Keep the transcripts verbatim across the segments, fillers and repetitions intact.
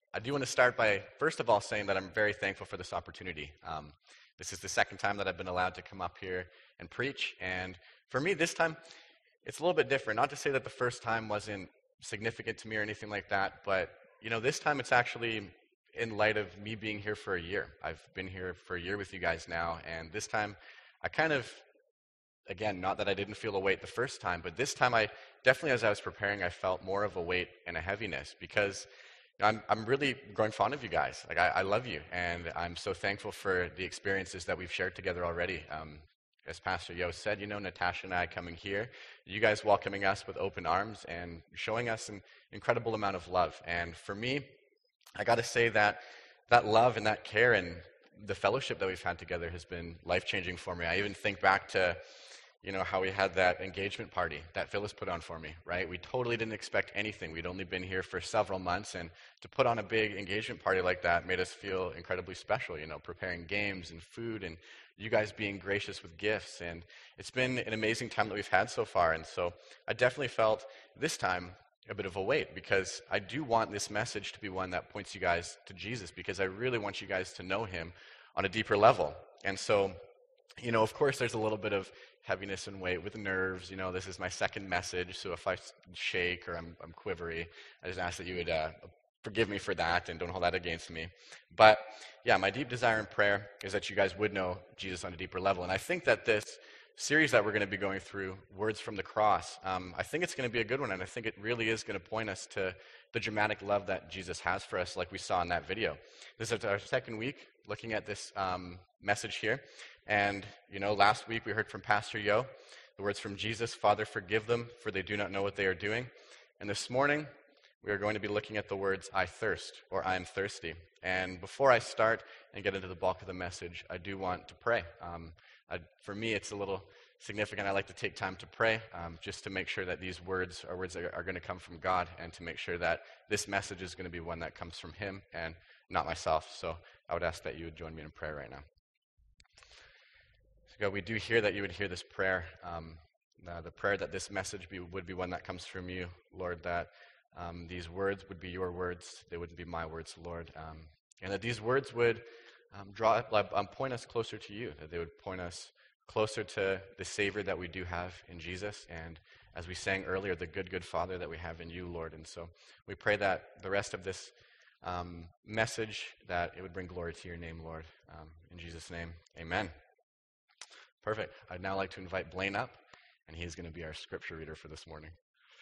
I do want to start by, first of all, saying that I'm very thankful for this opportunity. Um, this is the second time that I've been allowed to come up here and preach, and for me, this time, it's a little bit different. Not to say that the first time wasn't significant to me or anything like that, but, you know, this time it's actually in light of me being here for a year. I've been here for a year with you guys now, and this time, I kind of, again, not that I didn't feel a weight the first time, but this time I definitely, as I was preparing, I felt more of a weight and a heaviness because I'm I'm really growing fond of you guys. Like I, I love you, and I'm so thankful for the experiences that we've shared together already. Um, as Pastor Yo said, you know, Natasha and I coming here, you guys welcoming us with open arms and showing us an incredible amount of love. And for me, I got to say that that love and that care and the fellowship that we've had together has been life-changing for me. I even think back to, you know, how we had that engagement party that Phyllis put on for me, right? We totally didn't expect anything. We'd only been here for several months, and to put on a big engagement party like that made us feel incredibly special, you know, preparing games and food and you guys being gracious with gifts. And it's been an amazing time that we've had so far. And so I definitely felt this time a bit of a weight because I do want this message to be one that points you guys to Jesus because I really want you guys to know him on a deeper level. And so, you know, of course, there's a little bit of heaviness and weight with nerves. You know, this is my second message, so if I shake or I'm, I'm quivery, I just ask that you would uh, forgive me for that and don't hold that against me. But yeah, my deep desire and prayer is that you guys would know Jesus on a deeper level. And I think that this series that we're going to be going through, Words from the Cross, um, I think it's going to be a good one, and I think it really is going to point us to the dramatic love that Jesus has for us, like we saw in that video. This is our second week looking at this um, message here. And, you know, last week we heard from Pastor Yo, the words from Jesus, Father, forgive them, for they do not know what they are doing. And this morning, we are going to be looking at the words, I thirst, or I am thirsty. And before I start and get into the bulk of the message, I do want to pray. Um, I, for me, it's a little significant. I like to take time to pray, um, just to make sure that these words are words that are, are going to come from God, and to make sure that this message is going to be one that comes from him and not myself. So I would ask that you would join me in prayer right now. God, we do hear that you would hear this prayer, um, uh, the prayer that this message be, would be one that comes from you, Lord, that um, these words would be your words, they wouldn't be my words, Lord, um, and that these words would um, draw, um, point us closer to you, that they would point us closer to the Savior that we do have in Jesus, and as we sang earlier, the good, good Father that we have in you, Lord. And so we pray that the rest of this um, message, that it would bring glory to your name, Lord. Um, in Jesus' name, amen. Perfect. I'd now like to invite Blaine up, and he's going to be our scripture reader for this morning.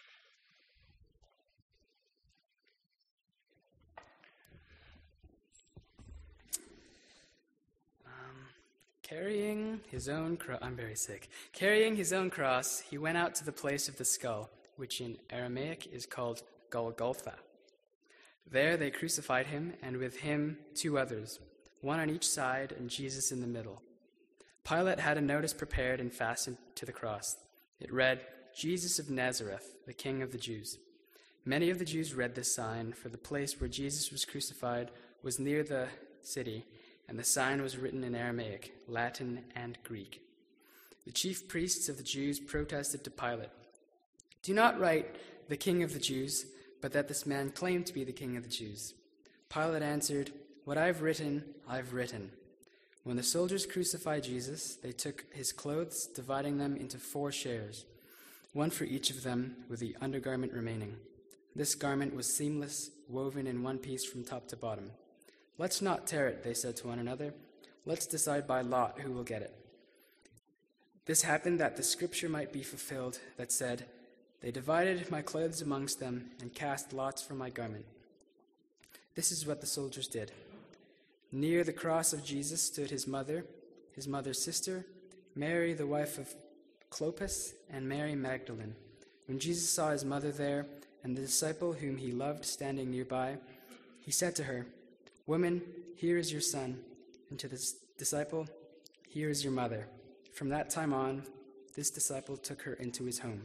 Um, carrying his own cross, I'm very sick. Carrying his own cross, he went out to the place of the skull, which in Aramaic is called Golgotha. There they crucified him, and with him two others, one on each side and Jesus in the middle. Pilate had a notice prepared and fastened to the cross. It read, Jesus of Nazareth, the King of the Jews. Many of the Jews read this sign, for the place where Jesus was crucified was near the city, and the sign was written in Aramaic, Latin, and Greek. The chief priests of the Jews protested to Pilate, Do not write, the King of the Jews, but that this man claimed to be the King of the Jews. Pilate answered, What I've written, I've written. When the soldiers crucified Jesus, they took his clothes, dividing them into four shares, one for each of them, with the undergarment remaining. This garment was seamless, woven in one piece from top to bottom. Let's not tear it, they said to one another. Let's decide by lot who will get it. This happened that the scripture might be fulfilled that said, They divided my clothes amongst them and cast lots for my garment. This is what the soldiers did. Near the cross of Jesus stood his mother, his mother's sister, Mary, the wife of Clopas, and Mary Magdalene. When Jesus saw his mother there and the disciple whom he loved standing nearby, he said to her, Woman, here is your son, and to this disciple, here is your mother. From that time on, this disciple took her into his home.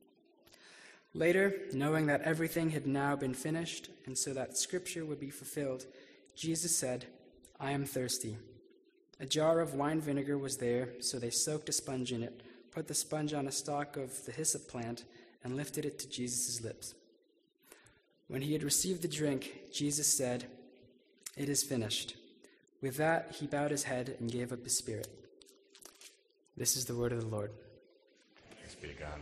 Later, knowing that everything had now been finished, and so that scripture would be fulfilled, Jesus said, I am thirsty. A jar of wine vinegar was there, so they soaked a sponge in it, put the sponge on a stalk of the hyssop plant, and lifted it to Jesus' lips. When he had received the drink, Jesus said, "It is finished." With that, he bowed his head and gave up his spirit. This is the word of the Lord. Thanks be to God.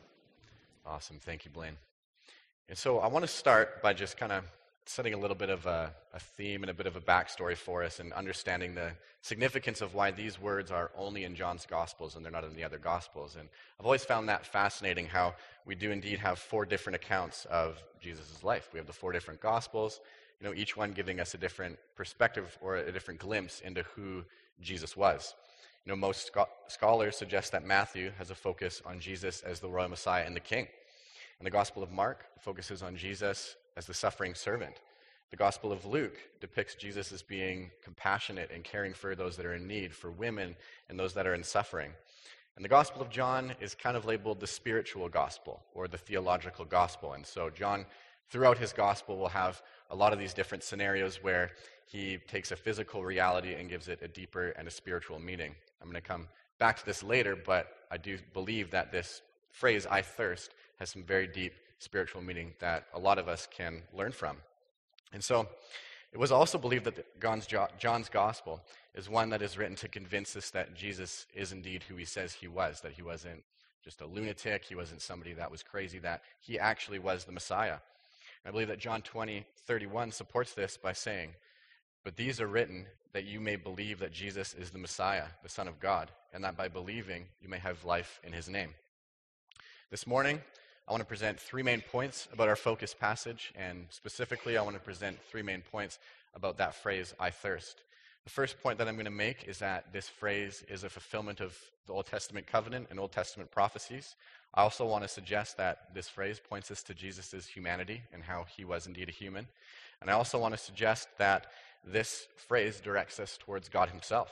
Awesome. Thank you, Blaine. And so I want to start by just kind of setting a little bit of a, a theme and a bit of a backstory for us and understanding the significance of why these words are only in John's Gospels and they're not in the other Gospels. And I've always found that fascinating, how we do indeed have four different accounts of Jesus' life. We have the four different Gospels, you know, each one giving us a different perspective or a different glimpse into who Jesus was. You know, most scho- scholars suggest that Matthew has a focus on Jesus as the royal Messiah and the King. And the Gospel of Mark focuses on Jesus as the suffering servant. The Gospel of Luke depicts Jesus as being compassionate and caring for those that are in need, for women and those that are in suffering. And the Gospel of John is kind of labeled the spiritual gospel or the theological gospel. And so John, throughout his gospel, will have a lot of these different scenarios where he takes a physical reality and gives it a deeper and a spiritual meaning. I'm going to come back to this later, but I do believe that this phrase, "I thirst," has some very deep spiritual meaning that a lot of us can learn from. And so it was also believed that John's, John's gospel is one that is written to convince us that Jesus is indeed who he says he was, that he wasn't just a lunatic, he wasn't somebody that was crazy, that he actually was the Messiah. And I believe that John twenty thirty-one supports this by saying, "But these are written that you may believe that Jesus is the Messiah, the Son of God, and that by believing you may have life in his name." This morning, I want to present three main points about our focus passage, and specifically I want to present three main points about that phrase, "I thirst." The first point that I'm going to make is that this phrase is a fulfillment of the Old Testament covenant and Old Testament prophecies. I also want to suggest that this phrase points us to Jesus' humanity and how he was indeed a human. And I also want to suggest that this phrase directs us towards God himself.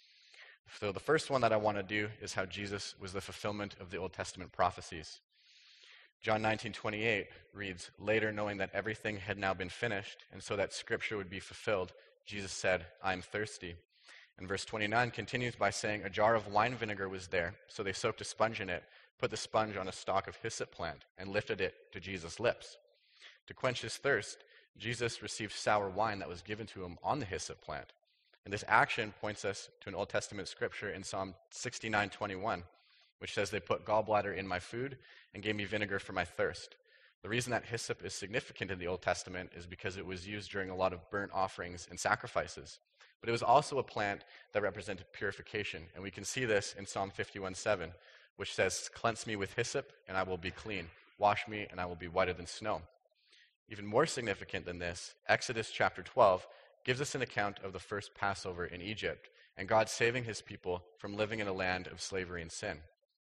So the first one that I want to do is how Jesus was the fulfillment of the Old Testament prophecies. John nineteen twenty-eight reads, "Later, knowing that everything had now been finished, and so that Scripture would be fulfilled, Jesus said, 'I am thirsty.'" And verse twenty-nine continues by saying, "A jar of wine vinegar was there, so they soaked a sponge in it, put the sponge on a stalk of hyssop plant, and lifted it to Jesus' lips. To quench his thirst, Jesus received sour wine that was given to him on the hyssop plant." And this action points us to an Old Testament scripture in Psalm sixty-nine twenty-one, which says, "They put gallbladder in my food and gave me vinegar for my thirst." The reason that hyssop is significant in the Old Testament is because it was used during a lot of burnt offerings and sacrifices. But it was also a plant that represented purification. And we can see this in Psalm fifty-one seven, which says, "Cleanse me with hyssop and I will be clean. Wash me and I will be whiter than snow." Even more significant than this, Exodus chapter twelve gives us an account of the first Passover in Egypt and God saving his people from living in a land of slavery and sin.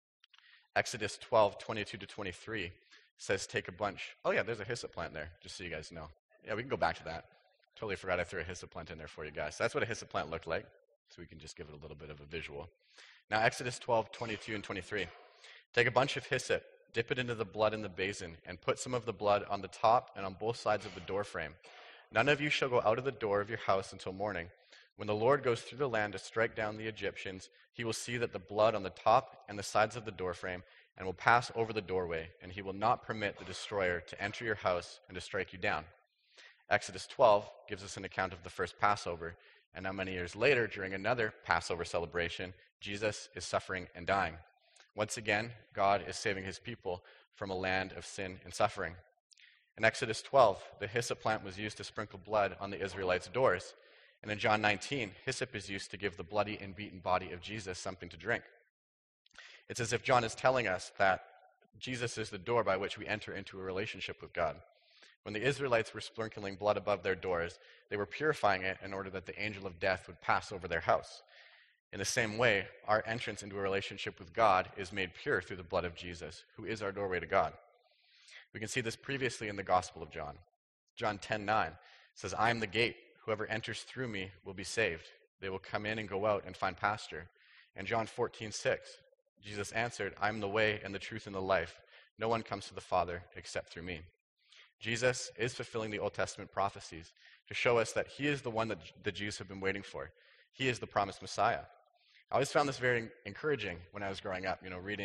Exodus twelve twenty-two to twenty-three says, "Take a bunch." Oh yeah, there's a hyssop plant there, just so you guys know. Yeah, we can go back to that. Totally forgot I threw a hyssop plant in there for you guys. So that's what a hyssop plant looked like, so we can just give it a little bit of a visual. Now, Exodus twelve twenty-two and twenty-three. "Take a bunch of hyssop, dip it into the blood in the basin, and put some of the blood on the top and on both sides of the door frame. None of you shall go out of the door of your house until morning. When the Lord goes through the land to strike down the Egyptians, he will see that the blood on the top and the sides of the door frame, and will pass over the doorway, and he will not permit the destroyer to enter your house and to strike you down." Exodus twelve gives us an account of the first Passover, and now many years later, during another Passover celebration, Jesus is suffering and dying. Once again, God is saving his people from a land of sin and suffering. In Exodus twelve, the hyssop plant was used to sprinkle blood on the Israelites' doors. And in John nineteen, hyssop is used to give the bloody and beaten body of Jesus something to drink. It's as if John is telling us that Jesus is the door by which we enter into a relationship with God. When the Israelites were sprinkling blood above their doors, they were purifying it in order that the angel of death would pass over their house. In the same way, our entrance into a relationship with God is made pure through the blood of Jesus, who is our doorway to God. We can see this previously in the Gospel of John. John ten nine says, "I am the gate. Whoever enters through me will be saved. They will come in and go out and find pasture." And John fourteen six, Jesus answered, "I am the way and the truth and the life. No one comes to the Father except through me." Jesus is fulfilling the Old Testament prophecies to show us that he is the one that the Jews have been waiting for. He is the promised Messiah. I always found this very encouraging when I was growing up, you know, reading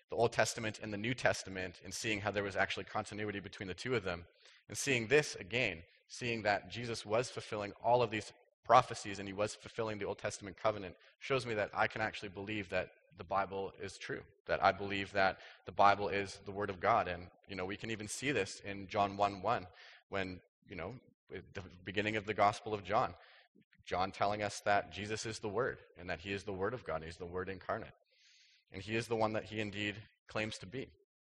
the Old Testament and the New Testament and seeing how there was actually continuity between the two of them. And seeing this again, seeing that Jesus was fulfilling all of these prophecies and he was fulfilling the Old Testament covenant, shows me that I can actually believe that the Bible is true, that I believe that the Bible is the Word of God. And, you know, we can even see this in John one one when, you know, at the beginning of the Gospel of John, John telling us that Jesus is the Word and that he is the Word of God. He's the Word incarnate. And he is the one that he indeed claims to be.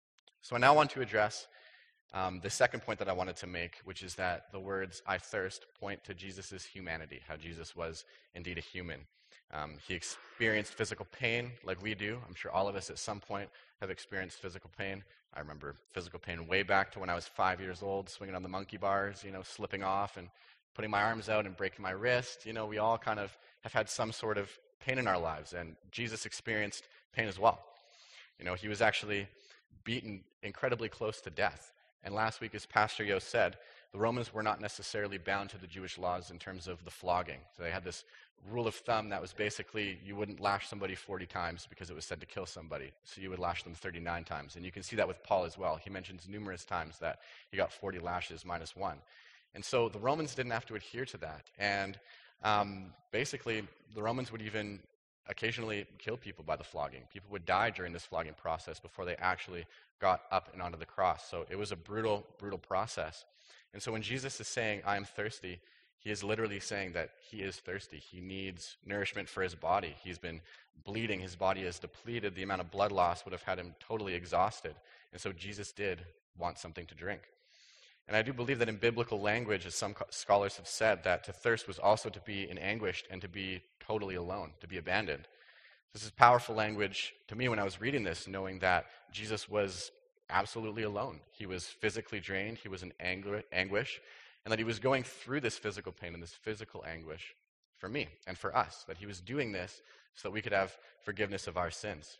So I now want to address um, the second point that I wanted to make, which is that the words "I thirst" point to Jesus' humanity, how Jesus was indeed a human. Um, he experienced physical pain like we do. I'm sure all of us at some point have experienced physical pain. I remember physical pain way back to when I was five years old, swinging on the monkey bars, you know, slipping off and putting my arms out and breaking my wrist. You know, we all kind of have had some sort of pain in our lives, and Jesus experienced pain as well. You know, he was actually beaten incredibly close to death. And last week, as Pastor Yo said, the Romans were not necessarily bound to the Jewish laws in terms of the flogging. So they had this rule of thumb that was basically you wouldn't lash somebody forty times because it was said to kill somebody. So you would lash them thirty-nine times. And you can see that with Paul as well. He mentions numerous times that he got forty lashes minus one. And so the Romans didn't have to adhere to that. And um, basically, the Romans would even occasionally kill people by the flogging. People would die during this flogging process before they actually got up and onto the cross. So it was a brutal, brutal process. And so when Jesus is saying, "I am thirsty," he is literally saying that he is thirsty. He needs nourishment for his body. He's been bleeding. His body is depleted. The amount of blood loss would have had him totally exhausted. And so Jesus did want something to drink. And I do believe that in biblical language, as some scholars have said, that to thirst was also to be in anguish and to be totally alone, to be abandoned. This is powerful language to me when I was reading this, knowing that Jesus was absolutely alone. He was physically drained, he was in angu- anguish, and that he was going through this physical pain and this physical anguish for me and for us, that he was doing this so that we could have forgiveness of our sins.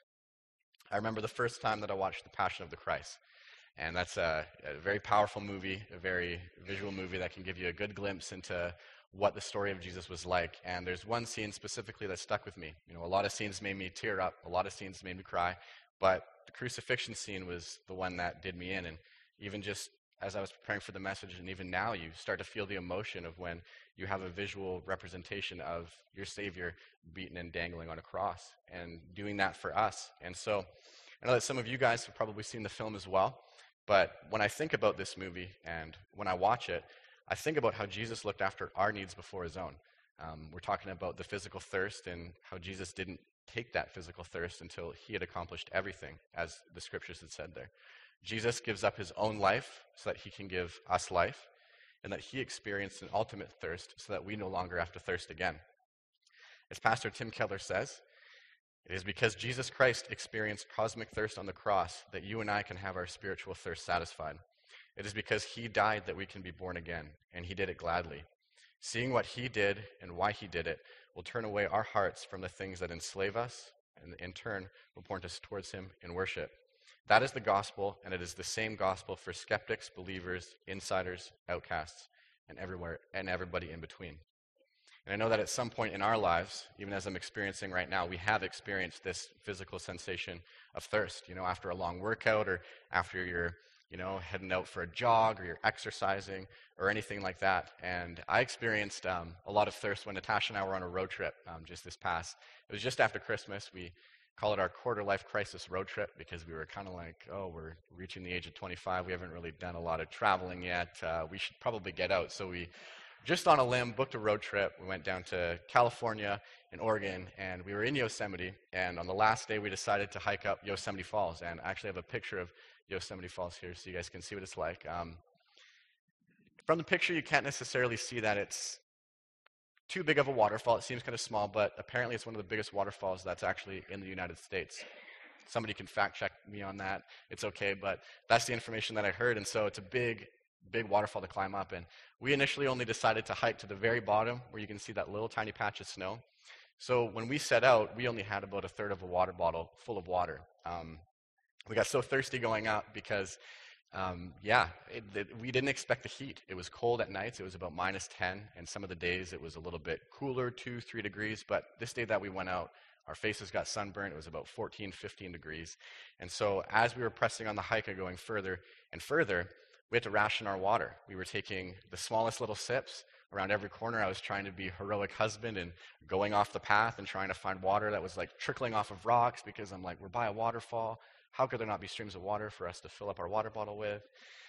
I remember the first time that I watched The Passion of the Christ. And that's a, a very powerful movie, a very visual movie that can give you a good glimpse into what the story of Jesus was like. And there's one scene specifically that stuck with me. You know, a lot of scenes made me tear up, a lot of scenes made me cry, but the crucifixion scene was the one that did me in. And even just as I was preparing for the message, and even now, you start to feel the emotion of when you have a visual representation of your Savior beaten and dangling on a cross, and doing that for us. And so I know that some of you guys have probably seen the film as well. But when I think about this movie and when I watch it, I think about how Jesus looked after our needs before his own. Um, we're talking about the physical thirst and how Jesus didn't take that physical thirst until he had accomplished everything, as the scriptures had said there. Jesus gives up his own life so that he can give us life, and that he experienced an ultimate thirst so that we no longer have to thirst again. As Pastor Tim Keller says, it is because Jesus Christ experienced cosmic thirst on the cross that you and I can have our spiritual thirst satisfied. It is because he died that we can be born again, and he did it gladly. Seeing what he did and why he did it will turn away our hearts from the things that enslave us, and in turn will point us towards him in worship. That is the gospel, and it is the same gospel for skeptics, believers, insiders, outcasts, and everywhere and everybody in between. And I know that at some point in our lives, even as I'm experiencing right now, we have experienced this physical sensation of thirst. You know, after a long workout, or after you're, you know, heading out for a jog, or you're exercising, or anything like that. And I experienced um, a lot of thirst when Natasha and I were on a road trip um, just this past. It was just after Christmas. We call it our quarter life crisis road trip because we were kind of like, oh, we're reaching the age of twenty-five. We haven't really done a lot of traveling yet. Uh, we should probably get out. So we just on a limb, booked a road trip. We went down to California and Oregon, and we were in Yosemite. And on the last day, we decided to hike up Yosemite Falls. And I actually have a picture of Yosemite Falls here so you guys can see what it's like. Um, from the picture, you can't necessarily see that it's too big of a waterfall. It seems kind of small, but apparently it's one of the biggest waterfalls that's actually in the United States. Somebody can fact check me on that. It's okay, but that's the information that I heard. And so it's a big, big waterfall to climb up. And we initially only decided to hike to the very bottom where you can see that little tiny patch of snow. So when we set out, we only had about a third of a water bottle full of water. Um, we got so thirsty going up because, um, yeah, it, it, we didn't expect the heat. It was cold at nights. It was about minus ten, and some of the days it was a little bit cooler, two, three degrees. But this day that we went out, Our faces got sunburned. It was about fourteen, fifteen degrees. And so as we were pressing on the hike and going further and further, we had to ration our water. We were taking the smallest little sips. Around every corner, I was trying to be a heroic husband and going off the path and trying to find water that was like trickling off of rocks, because I'm like, we're by a waterfall. How could there not be streams of water for us to fill up our water bottle with?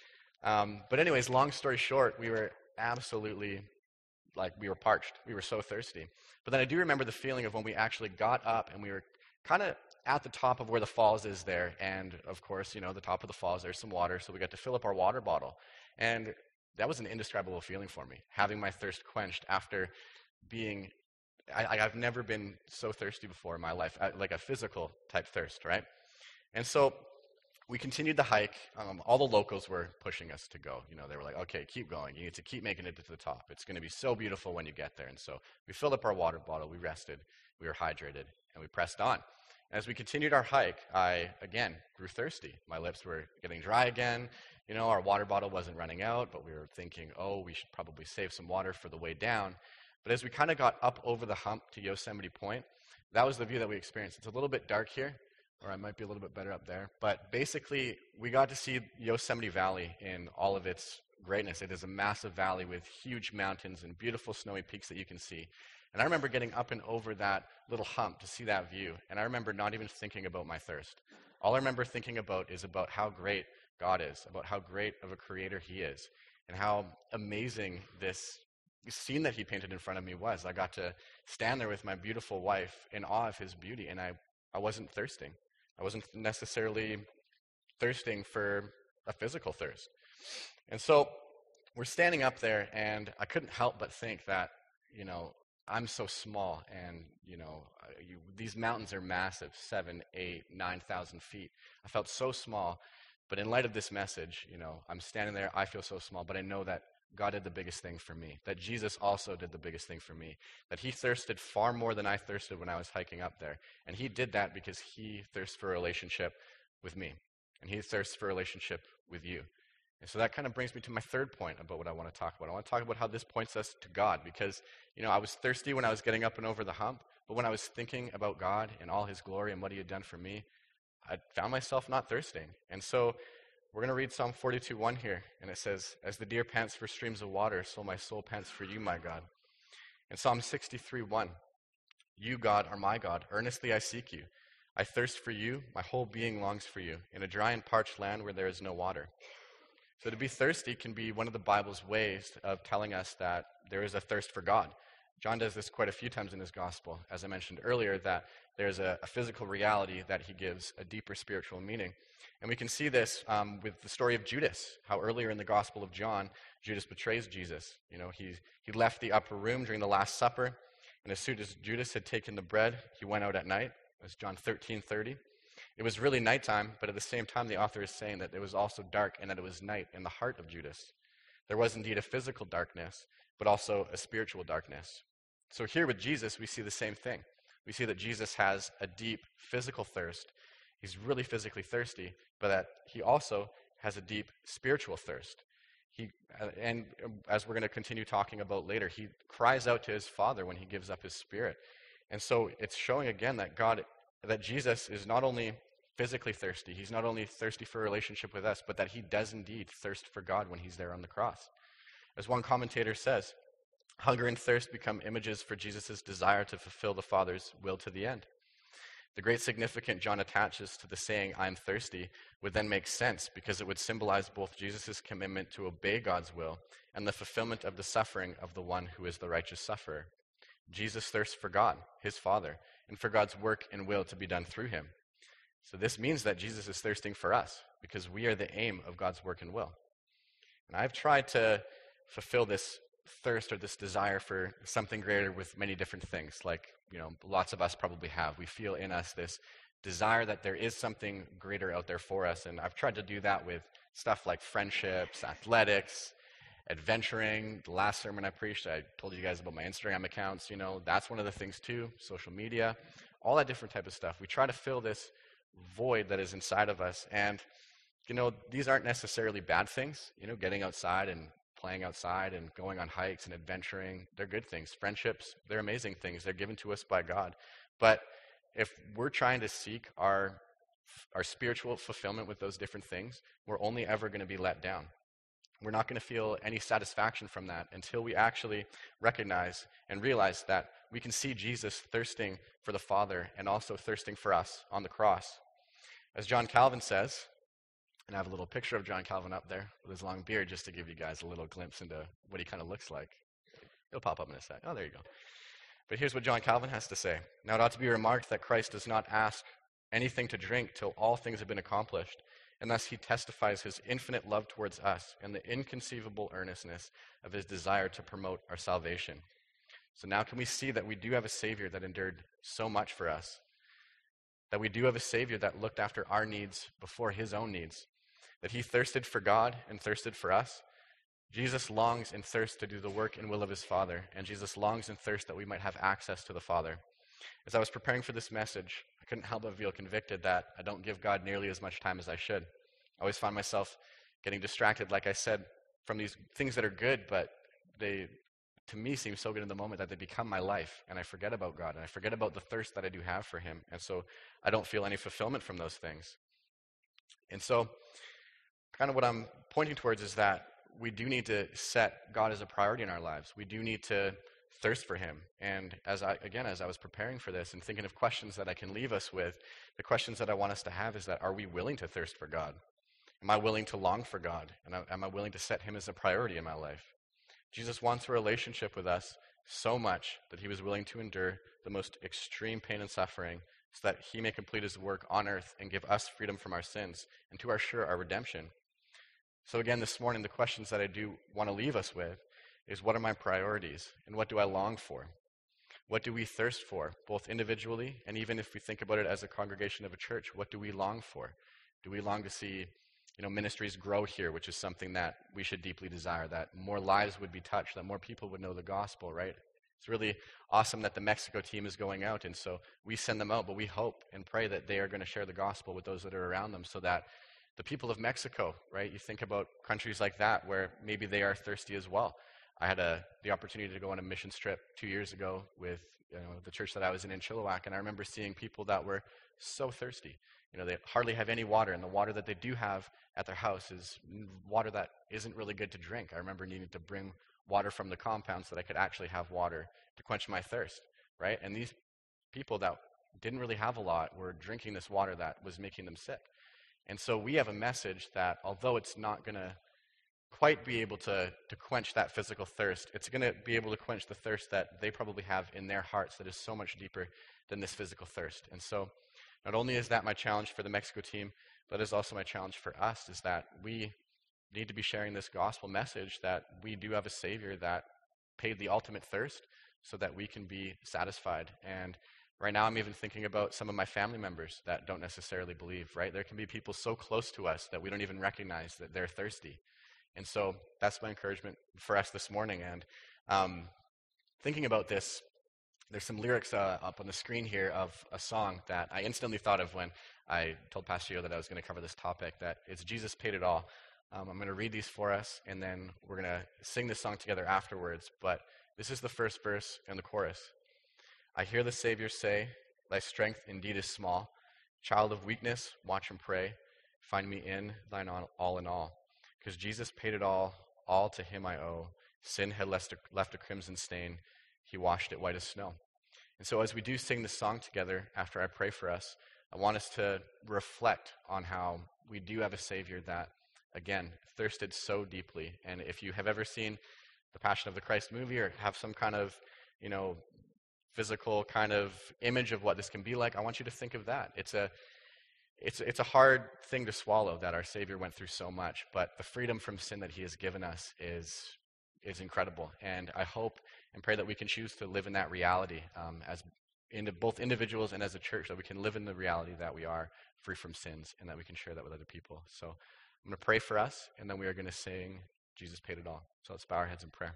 Um, but anyways, long story short, we were absolutely, like, we were parched. We were so thirsty. But then I do remember the feeling of when we actually got up and we were kind of at the top of where the falls is there. And of course, you know, the top of the falls, there's some water. So we got to fill up our water bottle. And that was an indescribable feeling for me, having my thirst quenched after being, I, I've never been so thirsty before in my life, like a physical type thirst, right? And so we continued the hike. Um, all the locals were pushing us to go. You know, they were like, okay, keep going. You need to keep making it to the top. It's going to be so beautiful when you get there. And so we filled up our water bottle, we rested, we were hydrated, and we pressed on. As we continued our hike, I, again, grew thirsty. My lips were getting dry again. You know, our water bottle wasn't running out, but we were thinking, oh, we should probably save some water for the way down. But as we kind of got up over the hump to Yosemite Point, that was the view that we experienced. It's a little bit dark here, or I might be a little bit better up there. But basically, we got to see Yosemite Valley in all of its greatness. It is a massive valley with huge mountains and beautiful snowy peaks that you can see. And I remember getting up and over that little hump to see that view. And I remember not even thinking about my thirst. All I remember thinking about is about how great God is, about how great of a creator he is, and how amazing this scene that he painted in front of me was. I got to stand there with my beautiful wife in awe of his beauty, and I, I wasn't thirsting. I wasn't necessarily thirsting for a physical thirst. And so we're standing up there, and I couldn't help but think that, you know, I'm so small, and, you know, you, these mountains are massive, seven, eight, nine thousand feet. I felt so small, but in light of this message, you know, I'm standing there, I feel so small, but I know that God did the biggest thing for me, that Jesus also did the biggest thing for me, that he thirsted far more than I thirsted when I was hiking up there. And he did that because he thirsts for a relationship with me, and he thirsts for a relationship with you. And so that kind of brings me to my third point about what I want to talk about. I want to talk about how this points us to God, because, you know, I was thirsty when I was getting up and over the hump, but when I was thinking about God and all his glory and what he had done for me, I found myself not thirsting. And so we're going to read Psalm forty-two one here, and it says, "As the deer pants for streams of water, so my soul pants for you, my God." And Psalm sixty-three one, "You, God, are my God. Earnestly I seek you. I thirst for you. My whole being longs for you, in a dry and parched land where there is no water." So to be thirsty can be one of the Bible's ways of telling us that there is a thirst for God. John does this quite a few times in his gospel, as I mentioned earlier, that there's a, a physical reality that he gives a deeper spiritual meaning. And we can see this um, with the story of Judas, how earlier in the Gospel of John, Judas betrays Jesus. You know, he, he left the upper room during the Last Supper, and as soon as Judas had taken the bread, he went out at night. That's John thirteen thirty. It was really nighttime, but at the same time, the author is saying that it was also dark and that it was night in the heart of Judas. There was indeed a physical darkness, but also a spiritual darkness. So here with Jesus, we see the same thing. We see that Jesus has a deep physical thirst. He's really physically thirsty, but that he also has a deep spiritual thirst. He, and as we're going to continue talking about later, he cries out to his Father when he gives up his spirit. And so it's showing again that God, that Jesus is not only physically thirsty, he's not only thirsty for a relationship with us, but that he does indeed thirst for God when he's there on the cross. As one commentator says, hunger and thirst become images for Jesus' desire to fulfill the Father's will to the end. The great significance John attaches to the saying, "I'm thirsty," would then make sense, because it would symbolize both Jesus' commitment to obey God's will and the fulfillment of the suffering of the one who is the righteous sufferer. Jesus thirsts for God, his Father, and for God's work and will to be done through him. So this means that Jesus is thirsting for us, because we are the aim of God's work and will. And I've tried to fulfill this thirst or this desire for something greater with many different things, like, you know, lots of us probably have. We feel in us this desire that there is something greater out there for us, and I've tried to do that with stuff like friendships, athletics, adventuring. The last sermon I preached, I told you guys about my Instagram accounts. You know, that's one of the things too, social media, all that different type of stuff. We try to fill this void that is inside of us, and, you know, these aren't necessarily bad things. You know, getting outside and playing outside and going on hikes and adventuring, they're good things. Friendships, they're amazing things. They're given to us by God. But if we're trying to seek our our spiritual fulfillment with those different things, we're only ever going to be let down. We're not going to feel any satisfaction from that until we actually recognize and realize that we can see Jesus thirsting for the Father and also thirsting for us on the cross. As John Calvin says, and I have a little picture of John Calvin up there with his long beard just to give you guys a little glimpse into what he kind of looks like. It'll pop up in a sec. Oh, there you go. But here's what John Calvin has to say. Now it ought to be remarked that Christ does not ask anything to drink till all things have been accomplished, and thus he testifies his infinite love towards us and the inconceivable earnestness of his desire to promote our salvation. So now can we see that we do have a Savior that endured so much for us, that we do have a Savior that looked after our needs before his own needs, that he thirsted for God and thirsted for us. Jesus longs and thirsts to do the work and will of his Father, and Jesus longs and thirsts that we might have access to the Father. As I was preparing for this message, I couldn't help but feel convicted that I don't give God nearly as much time as I should. I always find myself getting distracted, like I said, from these things that are good, but they, to me, seem so good in the moment that they become my life, and I forget about God, and I forget about the thirst that I do have for him, and so I don't feel any fulfillment from those things. And so, kind of what I'm pointing towards is that we do need to set God as a priority in our lives. We do need to thirst for him. And as I, again, as I was preparing for this and thinking of questions that I can leave us with, the questions that I want us to have is that, are we willing to thirst for God? Am I willing to long for God? And am I willing to set him as a priority in my life? Jesus wants a relationship with us so much that he was willing to endure the most extreme pain and suffering so that he may complete his work on earth and give us freedom from our sins and to assure our redemption. So again, this morning, the questions that I do want to leave us with is, what are my priorities and what do I long for? What do we thirst for, both individually and even if we think about it as a congregation of a church, what do we long for? Do we long to see, you know, ministries grow here, which is something that we should deeply desire, that more lives would be touched, that more people would know the gospel, right? It's really awesome that the Mexico team is going out, and so we send them out, but we hope and pray that they are going to share the gospel with those that are around them so that the people of Mexico, right, you think about countries like that where maybe they are thirsty as well. I had a, the opportunity to go on a mission trip two years ago with you know, the church that I was in in Chilliwack, and I remember seeing people that were so thirsty. You know, they hardly have any water, and the water that they do have at their house is water that isn't really good to drink. I remember needing to bring water from the compound so that I could actually have water to quench my thirst, right? And these people that didn't really have a lot were drinking this water that was making them sick. And so we have a message that although it's not going to quite be able to, to quench that physical thirst, it's going to be able to quench the thirst that they probably have in their hearts that is so much deeper than this physical thirst. And so not only is that my challenge for the Mexico team, but it is also my challenge for us, is that we need to be sharing this gospel message that we do have a Savior that paid the ultimate thirst so that we can be satisfied. And right now I'm even thinking about some of my family members that don't necessarily believe, right? There can be people so close to us that we don't even recognize that they're thirsty. And so that's my encouragement for us this morning. And um, thinking about this, there's some lyrics uh, up on the screen here of a song that I instantly thought of when I told Pastor Yo that I was going to cover this topic, that it's Jesus Paid It All. Um, I'm going to read these for us, and then we're going to sing this song together afterwards. But this is the first verse and the chorus. I hear the Savior say, thy strength indeed is small. Child of weakness, watch and pray. Find me in thine all in all. Because Jesus paid it all, all to him I owe. Sin had left a, left a crimson stain. He washed it white as snow. And so as we do sing this song together, after I pray for us, I want us to reflect on how we do have a Savior that, again, thirsted so deeply. And if you have ever seen the Passion of the Christ movie or have some kind of, you know, physical kind of image of what this can be like, I want you to think of that. It's a It's it's a hard thing to swallow that our Savior went through so much, but the freedom from sin that he has given us is is incredible. And I hope and pray that we can choose to live in that reality um, as into both individuals and as a church, that we can live in the reality that we are free from sins and that we can share that with other people. So I'm going to pray for us, and then we are going to sing Jesus Paid It All. So let's bow our heads in prayer.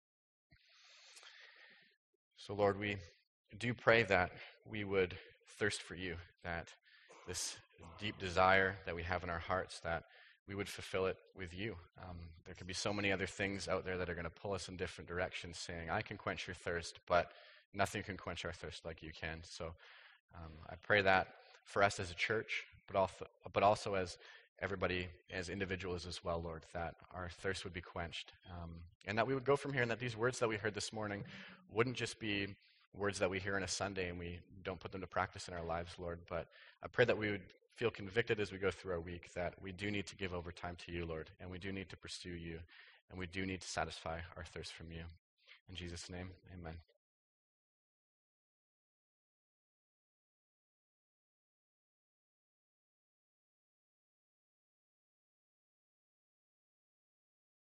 So Lord, we do pray that we would thirst for you, that this deep desire that we have in our hearts, that we would fulfill it with you. Um, there could be so many other things out there that are going to pull us in different directions, saying, I can quench your thirst, but nothing can quench our thirst like you can. So Um, I pray that for us as a church, but also, but also as everybody, as individuals as well, Lord, that our thirst would be quenched, um, and that we would go from here, and that these words that we heard this morning wouldn't just be words that we hear on a Sunday and we don't put them to practice in our lives, Lord, but I pray that we would feel convicted as we go through our week that we do need to give over time to you, Lord, and we do need to pursue you, and we do need to satisfy our thirst from you. In Jesus' name, amen.